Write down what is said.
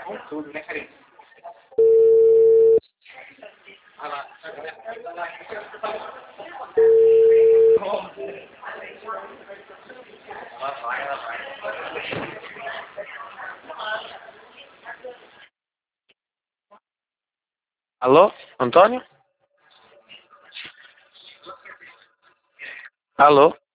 tudo, né, Karine? Olha lá. Ela vai. Alô, Antônio? Alô?